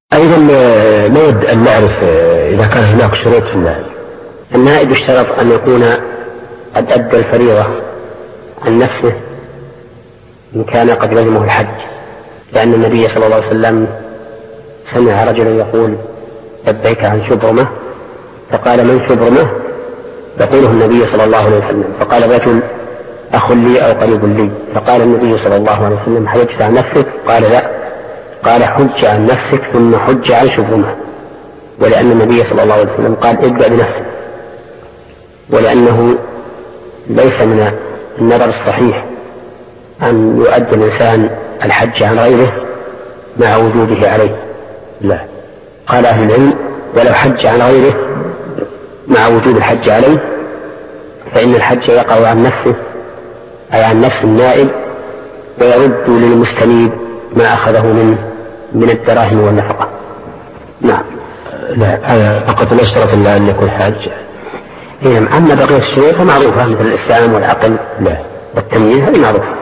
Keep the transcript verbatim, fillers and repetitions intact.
أيضا نود أن نعرف إذا كان هناك شروط في النائب. النائب يشترط أن يكون قد أدى الفريضة عن نفسه إن كان قد لزمه الحج، لأن النبي صلى الله عليه وسلم سمع رجلا يقول لبيك عن شبرمة، فقال من شبرمة؟ يقوله النبي صلى الله عليه وسلم، فقال رجل أخ لي أو قريب لي، فقال النبي صلى الله عليه وسلم حجت عن نفسك؟ قال لا، قال حج عن نفسك ثم حج عن شبرمة، ولأن النبي صلى الله عليه وسلم قال ابدأ بنفسك، ولأنه ليس من النظر الصحيح أن يؤدي الإنسان الحج عن غيره مع وجوبه عليه، لا، قال أهل العلم ولو حج عن غيره مع وجوب الحج عليه فإن الحج يقع عن نفسه أي عن نفس النائب، ويرد للمستنيب ما أخذه منه من الدراهم والنفقة. نعم. لا، هذا فقط لا يشترط إلا أن يكون حاج. أما بقية الشروط فمعروفة مثل الإسلام والعقل لا والتمييز هذه معروفة.